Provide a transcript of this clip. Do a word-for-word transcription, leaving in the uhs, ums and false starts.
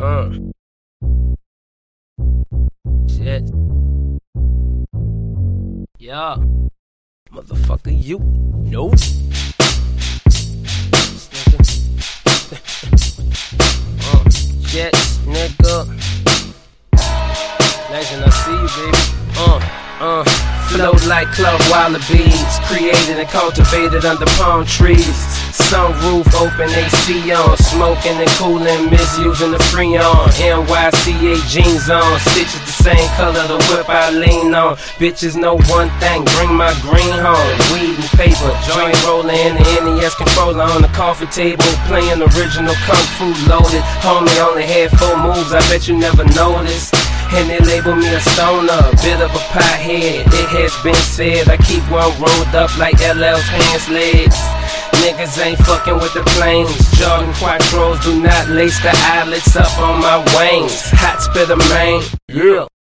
Uh. Shit. Yeah. Motherfucker, you. Nope. uh. Shit, nigga. Legend, I see you, baby. Uh. Uh. Float like club wallabies, created and cultivated under palm trees. Sunroof open, A C on, smoking and cooling, misusing the Freon. N Y C A jeans on, stitches the same color, the whip I lean on. Bitches know one thing, bring my green home. Weed and paper, joint rolling in the N E S controller on the coffee table, playing original kung fu loaded. Homie only had four moves, I bet you never noticed. And they label me a stoner, a bit of a pothead. It has been said I keep one rolled up like L L's pants legs. Niggas ain't fucking with the planes. Jordan Quattros do not lace the eyelets up on my wings. Hot spitter, man. Yeah.